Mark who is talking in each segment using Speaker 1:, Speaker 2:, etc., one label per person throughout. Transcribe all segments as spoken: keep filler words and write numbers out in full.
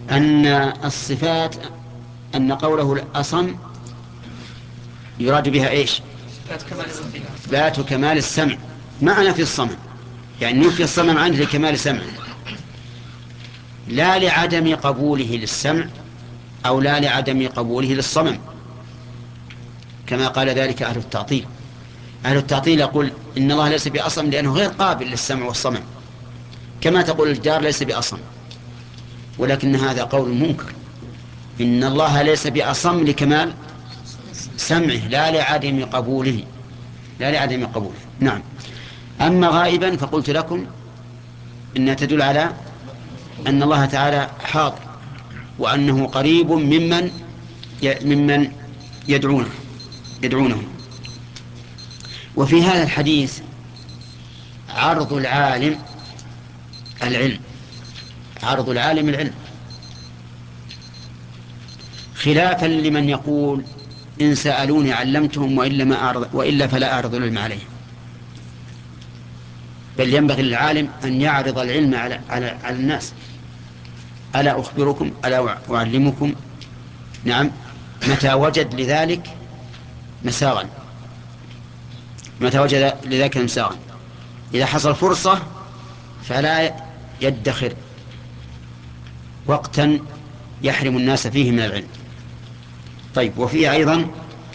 Speaker 1: أن الصفات أن قوله الأصم يراد بها إيش؟ إثبات كمال السمع معنى في الصمم، يعني نفي الصمم عنه لكمال سمعه، لا لعدم قبوله للسمع أو لا لعدم قبوله للصمم، كما قال ذلك أهل التعطيل. أهل التعطيل يقول إن الله ليس بأصم لأنه غير قابل للسمع والصمم، كما تقول الجار ليس بأصم، ولكن هذا قول منكر. إن الله ليس بأصم لكمال سمعه لا لعدم قبوله، لا لعدم قبوله. نعم. أما غائبا فقلت لكم إنها تدل على أن الله تعالى حاضر وأنه قريب ممن ممن يدعونه يدعونه. وفي هذا الحديث عرض العالم العلم، عرض العالم العلم، خلافا لمن يقول إن سألوني علمتهم وإلا, ما أعرض وإلا فلا أعرض العلم عليهم. بل ينبغي للعالم أن يعرض العلم على, على, على الناس. ألا أخبركم ألا أعلمكم؟ نعم، متى وجد لذلك مساغا، متى وجد لذلك مساغا، إذا حصل فرصة فلا يدخر وقتا يحرم الناس فيه من العلم. طيب، وفيه أيضا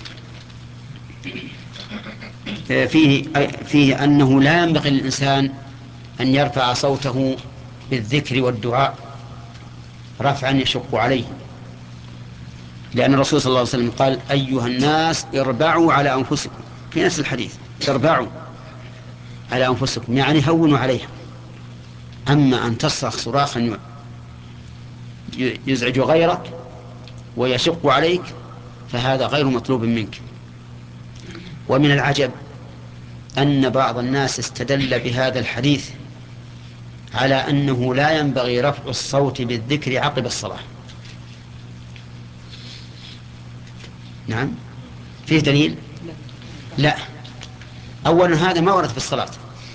Speaker 1: فيه, فيه أنه لا ينبغي للإنسان أن يرفع صوته بالذكر والدعاء رفعا يشق عليه، لأن الرسول صلى الله عليه وسلم قال أيها الناس اربعوا على أنفسكم، في نفس الحديث اربعوا على أنفسكم، يعني هونوا عليها. أما أن تصرخ صراخا يزعج غيرك ويشق عليك فهذا غير مطلوب منك. ومن العجب أن بعض الناس استدل بهذا الحديث على أنه لا ينبغي رفع الصوت بالذكر عقب الصلاة. نعم، فيه دليل؟ لا. أولا هذا ما ورد في الصلاة،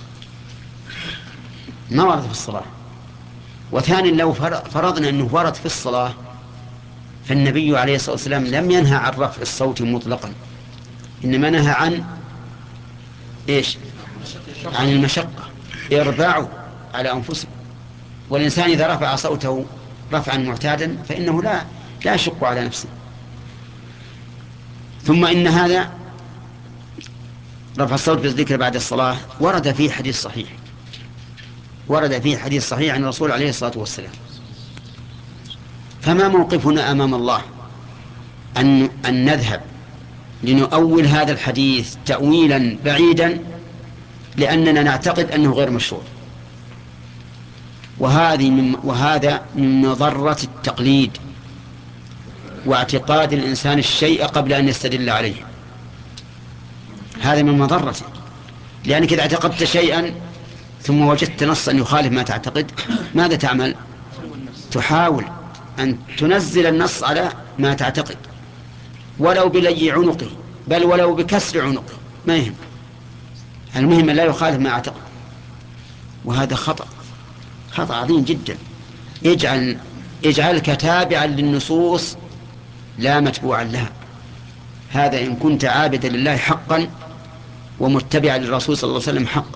Speaker 1: ما ورد في الصلاة. وثانيا لو فرضنا أنه ورد في الصلاة فالنبي عليه الصلاة والسلام لم ينهى عن رفع الصوت مطلقا، إنما نهى عن إيش؟ عن المشقة، اربعوا على أنفسكم. والإنسان إذا رفع صوته رفعا معتادا فإنه لا لا يشق على نفسه. ثم إن هذا رفع الصوت بالذكر بعد الصلاة ورد فيه حديث صحيح، ورد فيه حديث صحيح عن الرسول عليه الصلاة والسلام. فما موقفنا أمام الله؟ أن, أن نذهب لنؤول هذا الحديث تأويلا بعيدا لأننا نعتقد أنه غير مشروع، وهذه من وهذا من مضرة التقليد واعتقاد الإنسان الشيء قبل أن يستدل عليه. هذا من مضرته، لأنك إذا اعتقدت شيئا ثم وجدت نصا يخالف ما تعتقد ماذا تعمل؟ تحاول أن تنزل النص على ما تعتقد ولو بلي عنقه، بل ولو بكسر عنقه، ما يهم، المهم لا يخالف ما اعتقد. وهذا خطأ، خطأ عظيم جدا. اجعل اجعلك تابعا للنصوص لا متبوعا لها. هذا إن كنت عابدا لله حقا ومتبعا للرسول صلى الله عليه وسلم حقا.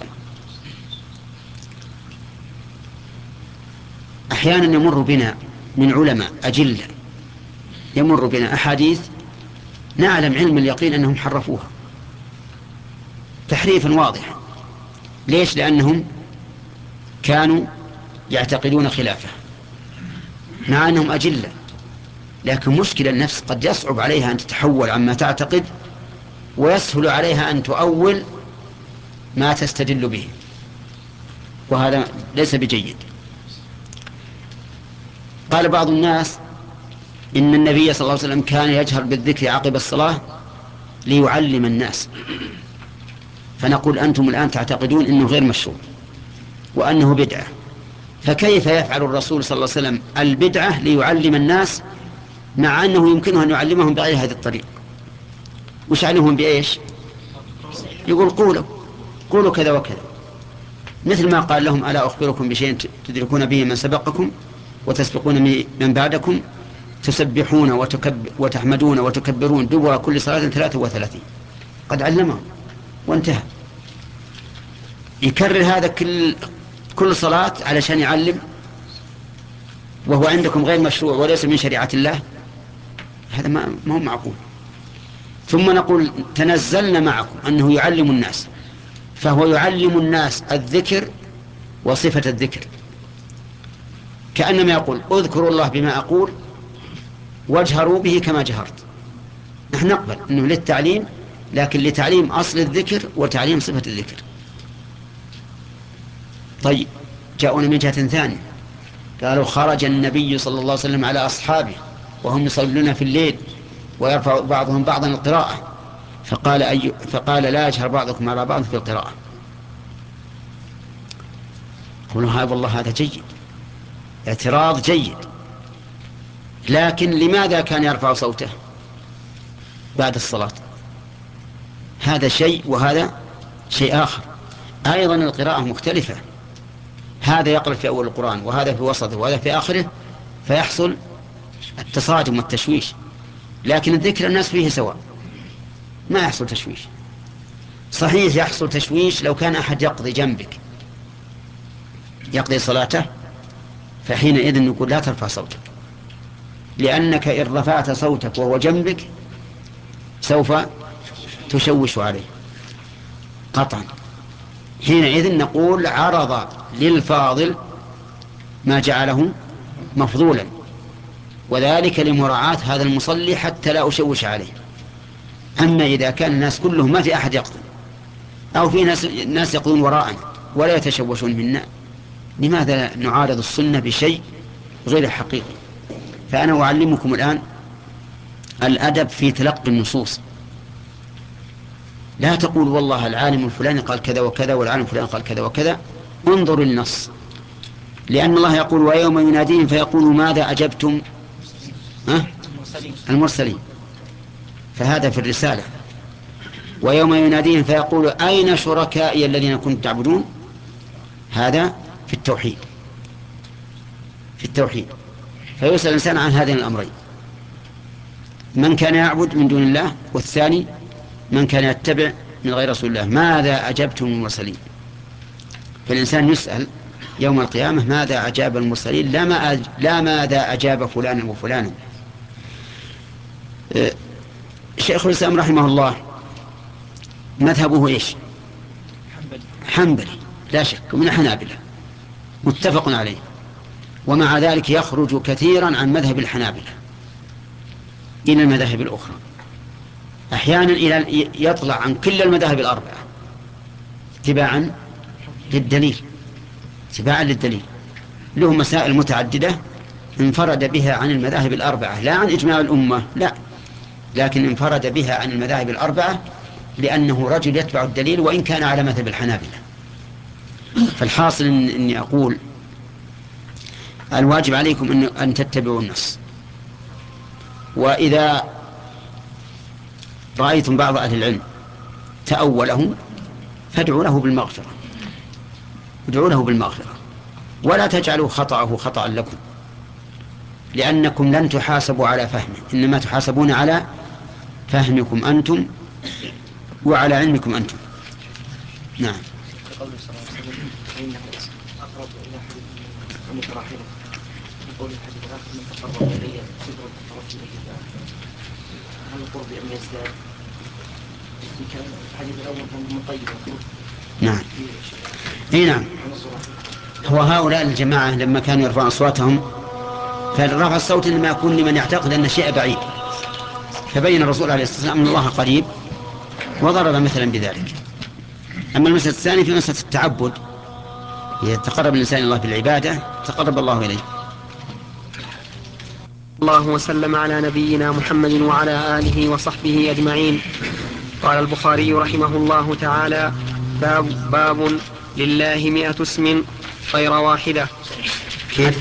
Speaker 1: أحيانا يمر بنا من علماء أجلة يمر بنا أحاديث نعلم علم اليقين أنهم حرفوها تحريفا واضحا. ليش؟ لأنهم كانوا يعتقدون خلافه مع أنهم أجلة. لكن مشكلة النفس قد يصعب عليها أن تتحول عما تعتقد ويسهل عليها أن تؤول ما تستدل به، وهذا ليس بجيد. قال بعض الناس إن النبي صلى الله عليه وسلم كان يجهر بالذكر عقب الصلاة ليعلم الناس، فنقول أنتم الآن تعتقدون أنه غير مشروع وأنه بدعة، فكيف يفعل الرسول صلى الله عليه وسلم البدعة ليعلم الناس مع أنه يمكنه أن يعلمهم بغير هذه الطريقة؟ وش علمهم بإيش؟ يقول قولوا قولوا كذا وكذا، مثل ما قال لهم ألا أخبركم بشيء تدركون به من سبقكم وتسبقون من بعدكم تسبحون وتكب وتحمدون وتكبرون دبر كل صلاة ثلاثة وثلاثين. قد علمهم وانتهى. يكرر هذا كل كل صلاة علشان يعلم، وهو عندكم غير مشروع وليس من شريعة الله، هذا ما هو معقول. ثم نقول تنزلنا معكم أنه يعلم الناس، فهو يعلم الناس الذكر وصفة الذكر، كأنما يقول اذكروا الله بما أقول واجهروا به كما جهرت. نحن نقبل أنه للتعليم، لكن لتعليم أصل الذكر وتعليم صفة الذكر. طيب، جاءونا من جهة ثانية، قالوا خرج النبي صلى الله عليه وسلم على أصحابه وهم يصلون في الليل ويرفع بعضهم بعضا القراءة، فقال, أي فقال لا يجهر بعضكم على بعض في القراءة. قولوا هذا والله هذا جيد، اعتراض جيد، لكن لماذا كان يرفع صوته بعد الصلاة؟ هذا شيء وهذا شيء آخر. أيضا القراءة مختلفة، هذا يقرأ في أول القرآن وهذا في وسطه وهذا في آخره، فيحصل التصادم والتشويش. لكن الذكر الناس فيه سواء، ما يحصل تشويش. صحيح يحصل تشويش لو كان أحد يقضي جنبك يقضي صلاته، فحينئذ نقول لا ترفع صوتك، لأنك إن رفعت صوتك وهو جنبك سوف تشوش عليه قطعا. حينئذ نقول عرض للفاضل ما جعله مفضولا، وذلك لمراعاة هذا المصلي حتى لا أشوش عليه. أما إذا كان الناس كلهم ما في أحد يقضي، أو في ناس, ناس يقضون وراءنا ولا يتشوشون منا، لماذا نعارض السنة بشيء غير حقيقي؟ فأنا أعلمكم الآن الأدب في تلقي النصوص. لا تقول والله العالم الفلاني قال كذا وكذا والعالم الفلاني قال كذا وكذا، انظر النص، لأن الله يقول ويوم يناديهم فيقول ماذا أجبتم ها؟ المرسلين، فهذا في الرسالة. ويوم يناديهم فيقول أين شركائي الذين كنتم تعبدون، هذا في التوحيد في التوحيد فيسأل الإنسان عن هذين الأمرين، من كان يعبد من دون الله، والثاني من كان يتبع من غير رسول الله ماذا أجبتم المرسلين. فالإنسان يسأل يوم القيامة ماذا أجاب المرسلين، لا, ما أج... لا ماذا أجاب فلان وفلان. أه... شيخ الإسلام رحمه الله مذهبه إيش؟ حنبلي لا شك، من الحنابلة متفق عليه، ومع ذلك يخرج كثيرا عن مذهب الحنابلة إلى المذاهب الأخرى، أحيانا إلى يطلع عن كل المذاهب الأربعة اتباعا للدليل اتباعا للدليل له مسائل متعددة انفرد بها عن المذاهب الأربعة، لا عن إجماع الأمة لا، لكن انفرد بها عن المذاهب الأربعة لأنه رجل يتبع الدليل وإن كان على مذهب الحنابلة. فالحاصل إن إني أقول الواجب عليكم أن, أن تتبعوا النص، وإذا رأيتم بعض أهل العلم تأوله فادعوا له بالمغفرة ادعوا له بالمغفرة ولا تجعلوا خطأه خطأ لكم، لأنكم لن تحاسبوا على فهمه، إنما تحاسبون على فهمكم أنتم وعلى علمكم أنتم. نعم.
Speaker 2: قول صلى الله عليه وسلم فإنه أقرب إلى حديث متراحلة، قول الحديث الآخر من تقرب إلي سبرا تقربت إليه الآن، هل القرب أن يزداد؟ كان الحديث الأول كان مقيد.
Speaker 1: نعم. إيه نعم. هو هؤلاء الجماعة لما كانوا يرفعون أصواتهم، فرفع الصوت إنما يكون لمن يعتقد أن الشيء بعيد، فبين الرسول عليه الصلاة والسلام أن الله قريب وضرب مثلا بذلك. أما المسألة الثانية في مسألة التعبد، يتقرب الإنسان الله بالعبادة تقرب الله إليه.
Speaker 3: الله وسلم على نبينا محمد وعلى آله وصحبه أجمعين. قال البخاري رحمه الله تعالى: باب, باب لله مئة اسم غير واحدة.
Speaker 1: كيف؟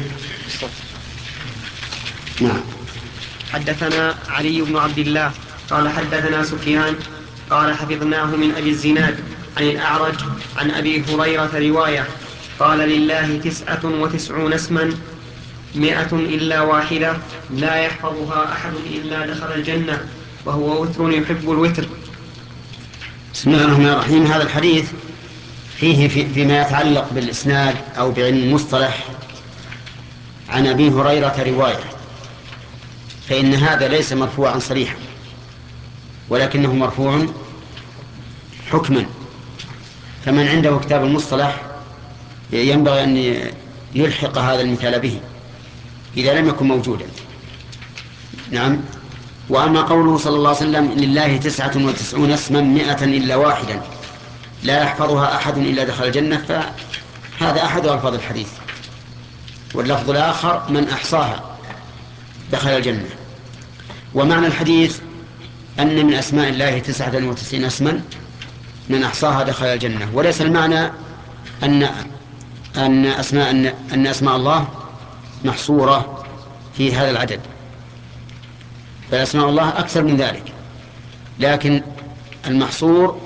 Speaker 1: نعم.
Speaker 3: حدثنا علي بن عبد الله قال حدثنا سفيان قال حفظناه من أبي الزناد عن الأعرج عن أبي هريرة رواية قال: لله تسعة وتسعون اسما مئة إلا واحدة لا يحفظها أحد إلا دخل الجنة وهو وتر يحب الوتر.
Speaker 1: بسم الله الرحمن الرحيم. هذا الحديث فيه في فيما يتعلق بالإسناد أو بعلم المصطلح عن أبي هريرة رواية، فإن هذا ليس مرفوعا صريحا ولكنه مرفوع حكما، فمن عنده كتاب المصطلح ينبغي أن يلحق هذا المثال به إذا لم يكن موجودا. نعم. وأما قوله صلى الله عليه وسلم لله تسعة وتسعون اسما مئة إلا واحدا لا يحفظها أحد إلا دخل الجنة، فهذا أحد ألفاظ الحديث، واللفظ الآخر من أحصاها دخل الجنة. ومعنى الحديث أن من أسماء الله تسعة وتسعين اسما من أحصاها دخل الجنة، وليس المعنى أن أن أسماء أن, أن أسماء الله محصورة في هذا العدد، فأسماء الله أكثر من ذلك، لكن المحصور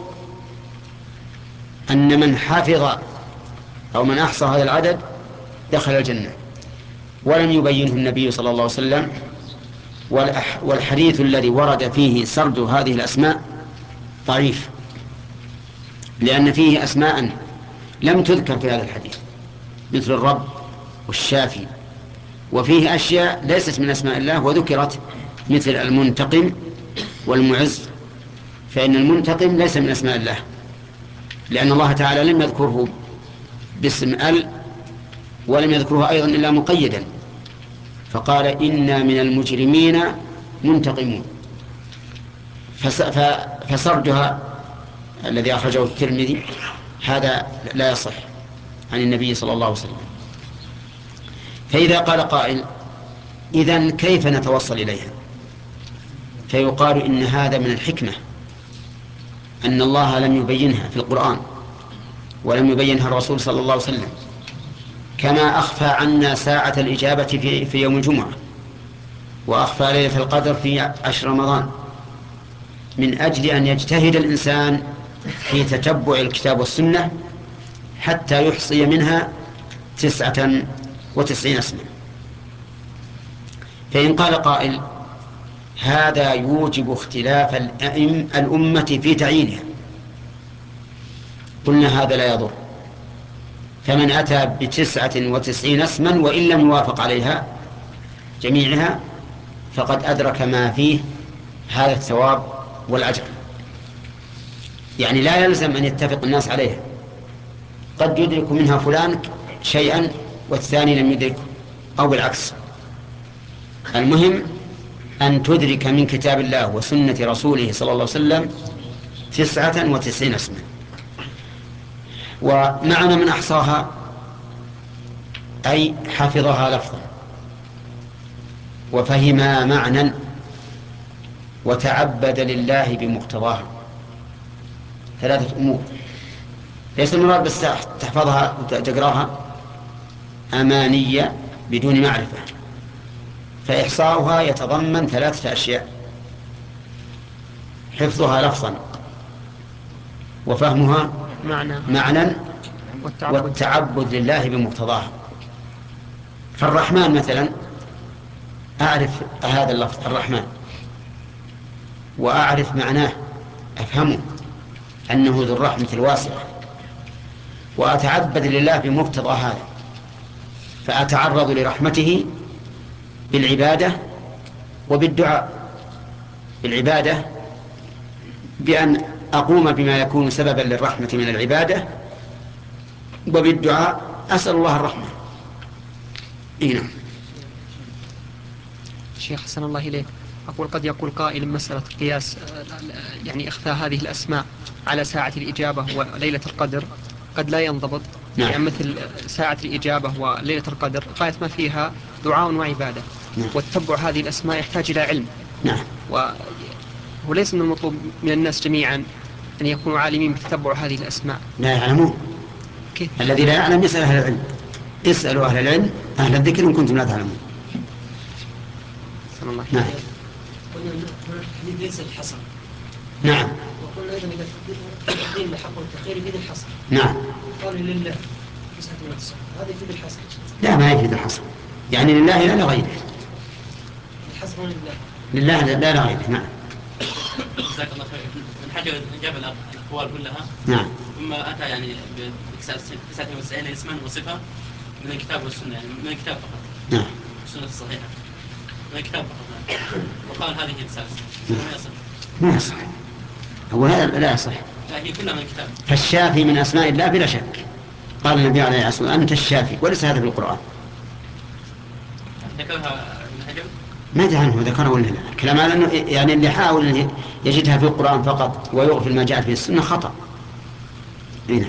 Speaker 1: أن من حفظ أو من أحصى هذا العدد دخل الجنة، ولم يبينه النبي صلى الله عليه وسلم. والحديث الذي ورد فيه سرد هذه الأسماء ضعيف، لأن فيه أسماء لم تذكر في هذا الحديث مثل الرب والشافي، وفيه أشياء ليست من أسماء الله وذكرت مثل المنتقم والمعز، فإن المنتقم ليس من أسماء الله لأن الله تعالى لم يذكره باسم ال، ولم يذكره أيضا إلا مقيدا، فقال إنا من المجرمين منتقمون. فسردها الذي أخرجه الترمذي هذا لا يصح عن النبي صلى الله عليه وسلم. فإذا قال قائل إذن كيف نتوصل إليها؟ فيقال إن هذا من الحكمة أن الله لم يبينها في القرآن ولم يبينها الرسول صلى الله عليه وسلم، كما أخفى عنا ساعة الإجابة في, في يوم الجمعة، وأخفى ليلة القدر في عشر رمضان، من أجل أن يجتهد الإنسان في تتبع الكتاب والسنة حتى يحصي منها تسعة وتسعين اسما. فإن قال قائل هذا يوجب اختلاف الأمة في تعيينها، قلنا هذا لا يضر، فمن أتى بتسعة وتسعين اسما وإن لم يوافق عليها جميعها فقد أدرك ما فيه هذا الثواب والأجر. يعني لا يلزم أن يتفق الناس عليها، قد يدرك منها فلان شيئا والثاني لم يدرك أو بالعكس. المهم أن تدرك من كتاب الله وسنة رسوله صلى الله عليه وسلم تسعة وتسعين اسما. ومعنى من أحصاها أي حفظها لفظا وفهمها معنى وتعبد لله بمقتضاها. ثلاثة أمور، ليس المراد بس تحفظها وتقراها أمانية بدون معرفة، فإحصاؤها يتضمن ثلاثة أشياء: حفظها لفظا وفهمها
Speaker 3: معنى,
Speaker 1: معنى
Speaker 3: والتعبد.
Speaker 1: والتعبد لله بمقتضاها. فالرحمن مثلا أعرف هذا اللفظ الرحمن وأعرف معناه، أفهمه أنه ذو الرحمة الواسعة، وأتعبد لله بمقتضى هذا، فأتعرض لرحمته بالعبادة وبالدعاء. بالعبادة بأن أقوم بما يكون سببا للرحمة من العبادة، وبالدعاء أسأل الله الرحمة. إيه.
Speaker 3: شيخ حسن الله إليك، أقول قد يقول قائل مسألة قياس يعني إخفاء هذه الأسماء على ساعة الإجابة وليلة القدر قد لا ينضبط.
Speaker 1: نعم.
Speaker 3: يعني مثل ساعة الإجابة وليلة القدر غاية ما فيها دعاء وعبادة.
Speaker 1: نعم.
Speaker 3: وتتبع هذه الأسماء يحتاج إلى علم.
Speaker 1: نعم.
Speaker 3: وليس من المطلوب من الناس جميعا أن يكونوا عالمين بتتبع هذه الأسماء.
Speaker 1: لا يعلمون.
Speaker 3: كيف؟
Speaker 1: الذي لا يعلم يسأل أهل العلم، اسألوا أهل العلم أهل الذكر إن كنتم لا تعلمون.
Speaker 3: الله.
Speaker 1: نعم.
Speaker 2: الحديث ليس الحصر.
Speaker 1: نعم.
Speaker 2: وقلنا أيضا إذا تقديم الحق والتخير يفيد الحصر.
Speaker 1: نعم.
Speaker 2: قال لله تسعة وتسعين هذا يفيد الحصر.
Speaker 1: لا ما يفيد الحصر. يعني لله لا لغيره.
Speaker 2: حسبنا لله.
Speaker 1: لله لا لغيره. نعم.
Speaker 4: جزاك الله خير. من حاجة جاب الأقوال كلها.
Speaker 1: نعم.
Speaker 4: ثم أتى يعني ب تسعة وتسعين اسما وصفة من الكتاب والسنة، يعني من الكتاب فقط.
Speaker 1: نعم.
Speaker 4: السنة الصحيحة من الكتاب فقط. وقال هذه هي تسعة وتسعين. ما يصح.
Speaker 1: ما يصح. هو هذا لا يصح.
Speaker 4: لا هي كلها من الكتاب.
Speaker 1: فالشافي من أسماء الله بلا شك. قال النبي عليه الصلاة والسلام أنت الشافي، وليس هذا في القرآن.
Speaker 4: ذكرها ابن حجر.
Speaker 1: ما أدري عنه ذكره ولا لا. كلام هذا أنه يعني اللي حاول يجدها في القرآن فقط ويغفل ما جاءت في السنة خطأ. هنا.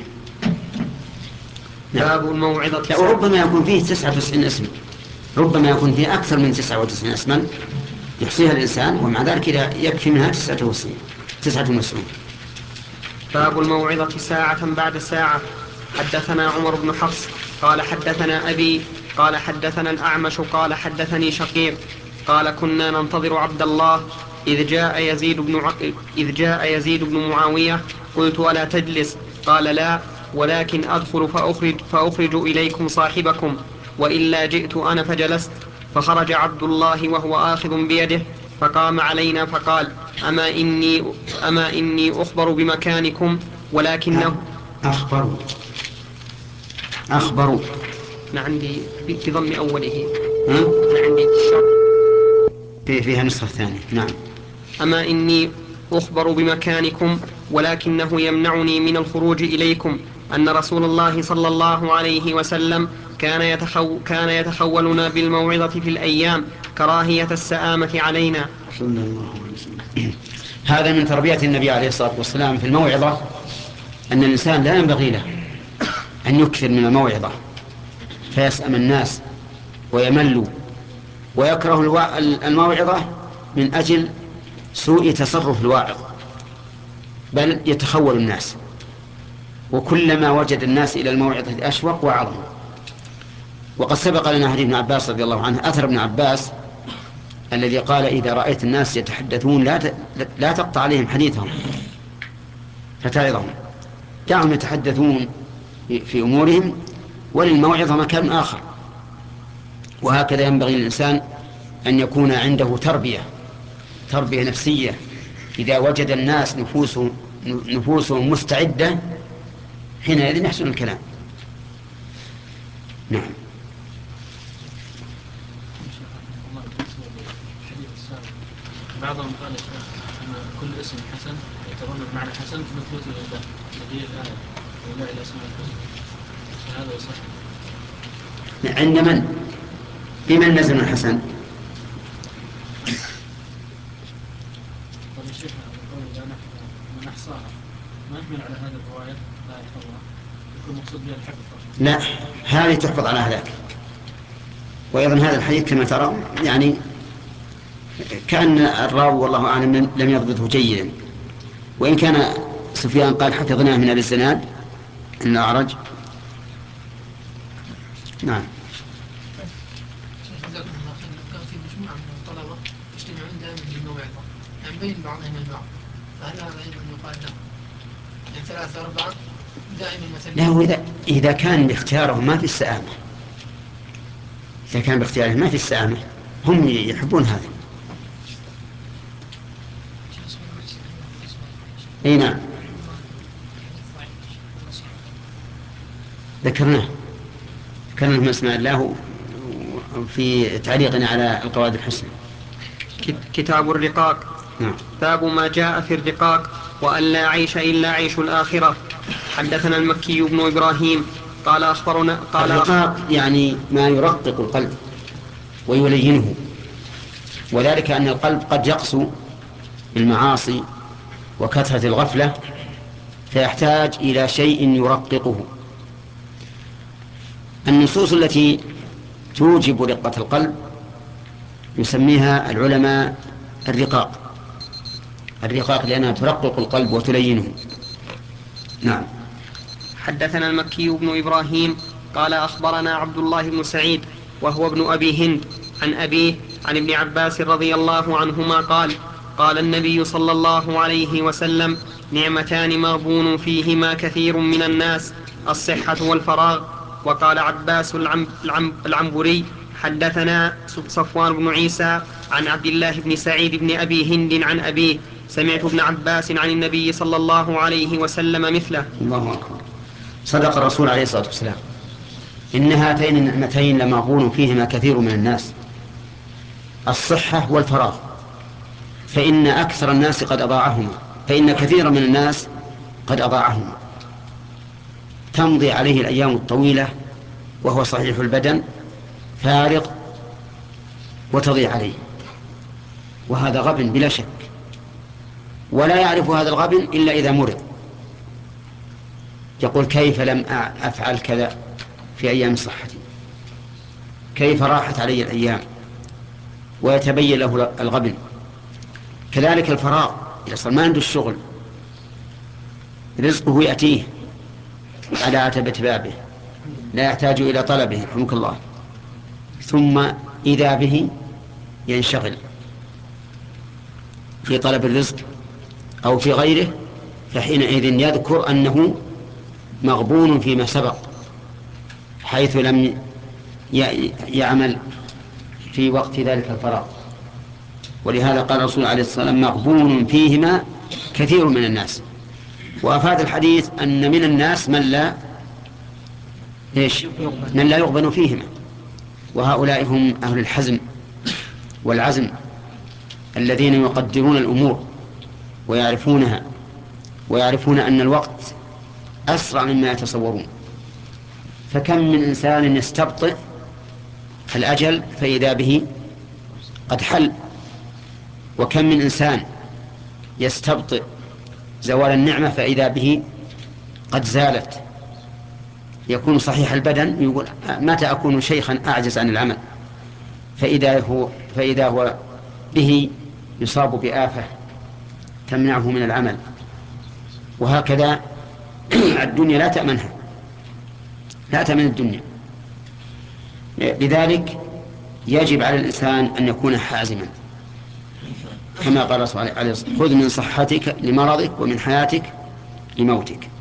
Speaker 3: باب الموعظة.
Speaker 1: لا، وربما يكون فيه تسعة وتسعين اسم، ربما يكون فيه أكثر من تسعة وتسعين اسما يحصيها الإنسان، ومع ذلك يكفي منها تسعة وتسعين تسعة وتسعين.
Speaker 3: باب الموعظة ساعة بعد ساعة. حدثنا عمر بن حفص قال حدثنا أبي قال حدثنا الأعمش قال حدثني شقيق قال كنا ننتظر عبد الله إذ جاء يزيد بن ع... إذ جاء يزيد بن معاوية قلت ألا تجلس؟ قال لا، ولكن أدخل فأخرج, فأخرج إليكم صاحبكم، وإلا جئت أنا فجلست. فخرج عبد الله وهو آخذ بيده فقام علينا فقال أما إني, أما إني أخبر بمكانكم ولكنه
Speaker 1: أخبروا أخبروا
Speaker 3: أنا عندي بضم أوله.
Speaker 1: ها؟
Speaker 3: أنا عندي
Speaker 1: في فيها نسخة ثانية. نعم.
Speaker 3: أما إني أخبر بمكانكم ولكنه يمنعني من الخروج إليكم أن رسول الله صلى الله عليه وسلم كان, يتخو كان يتخولنا بالموعظة في الأيام كراهية السآمة علينا.
Speaker 1: صلى الله عليه وسلم. هذا من تربية النبي عليه الصلاة والسلام في الموعظة، أن الإنسان لا ينبغي له أن يكثر من الموعظة فيسأم الناس ويملوا ويكره الموعظة من أجل سوء تصرف الواعظ، بل يتخول الناس، وكلما وجد الناس إلى الموعظة أشوق وعظم. وقد سبق لنا حديث ابن عباس رضي الله عنه، أثر ابن عباس الذي قال إذا رأيت الناس يتحدثون لا لا تقطع عليهم حديثهم فتعظهم، دعهم يتحدثون في أمورهم وللموعظة مكان آخر. وهكذا ينبغي للإنسان أن يكون عنده تربية تربية نفسية. إذا وجد الناس نفوسهم نفوسهم مستعدة حينئذ يحسن الكلام. نعم.
Speaker 5: بعضهم قال أن كل اسم حسن يتضمن معنى حسن مثبت لله، هذه الآية ولله الأسماء الحسنى، هذا يصح
Speaker 1: عند من؟ في من نزل الحسن؟
Speaker 5: طيب يا شيخ نقول إذا من أحصاها ما يحمل على هذه الرواية لا يحفظها، يكون مقصود بها الحفظ.
Speaker 1: لا، هذه تحفظ على هذاك. وأيضا هذا الحديث كما ترى يعني كأن الراوي والله أعلم لم يضبطه جيدا، وإن كان سفيان قال حفظناه من أبي الزناد أن أعرج. نعم.
Speaker 6: جزاكم الله خير. كان في مجموعة من الطلبة يجتمعون دائما للموعظة، يعني بين بعضهم البعض، فهل هذا أيضا يقال له يعني ثلاثة أربعة دائما مثلا؟
Speaker 1: لا، إذا إذا كان باختيارهم ما في السآمة، إذا كان باختيارهم ما في السآمة هم يحبون هذا. اي نعم ذكرناه ذكرنا من اسماء الله في تعليقنا على القواعد الحسنى.
Speaker 3: كتاب الرقاق.
Speaker 1: نعم.
Speaker 3: باب ما جاء في الرقاق وأن لا عيش إلا عيش الآخرة. حدثنا المكي بن إبراهيم قال أخبرنا قال
Speaker 1: الرقاق يعني ما يرقق القلب ويلينه، وذلك أن القلب قد يقسو بالمعاصي وكثرة الغفلة فيحتاج إلى شيء يرققه. النصوص التي توجب رقة القلب يسميها العلماء الرقاق الرقاق لأنها ترقق القلب وتلينه. نعم.
Speaker 3: حدثنا المكي بن إبراهيم قال أخبرنا عبد الله بن سعيد وهو ابن أبي هند عن أبيه عن ابن عباس رضي الله عنهما قال قال النبي صلى الله عليه وسلم نعمتان مغبون فيهما كثير من الناس الصحة والفراغ. وقال عباس العم العم العنبري حدثنا صفوان بن عيسى عن عبد الله بن سعيد بن أبي هند عن أبيه سمعت ابن عباس عن النبي صلى الله عليه وسلم مثله.
Speaker 1: الله أكبر. صدق الرسول عليه الصلاة والسلام، إن هاتين النعمتين لمغبون فيهما كثير من الناس، الصحة والفراغ، فإن أكثر الناس قد أضاعهما، فإن كثيرا من الناس قد أضاعهما، تمضي عليه الأيام الطويلة وهو صحيح البدن فارغ وتضيع عليه، وهذا غبن بلا شك، ولا يعرف هذا الغبن إلا إذا مرض، يقول كيف لم أفعل كذا في أيام صحتي، كيف راحت علي الأيام، ويتبين له الغبن. كذلك الفراغ، إذا صار ما عنده الشغل رزقه يأتيه على عتبة بابه لا يحتاج إلى طلبه رحمك الله، ثم إذا به ينشغل في طلب الرزق أو في غيره، فحينئذ يذكر أنه مغبون فيما سبق حيث لم يعمل في وقت ذلك الفراغ. ولهذا قال الرسول عليه الصلاة والسلام مغبون فيهما كثير من الناس. وأفاد الحديث أن من الناس من لا إيش؟ من لا يغبن فيهما، وهؤلاء هم أهل الحزم والعزم الذين يقدرون الأمور ويعرفونها، ويعرفون أن الوقت أسرع مما يتصورون. فكم من إنسان يستبطئ الأجل فإذا به قد حل، وكم من إنسان يستبطئ زوال النعمة فإذا به قد زالت، يكون صحيح البدن يقول متى أكون شيخا أعجز عن العمل، فإذا هو, فإذا هو به يصاب بآفة تمنعه من العمل. وهكذا الدنيا لا تأمنها، لا تأمن الدنيا. لذلك يجب على الإنسان أن يكون حازما، كما قال صلى الله عليه وسلم خذ من صحتك لمرضك ومن حياتك لموتك.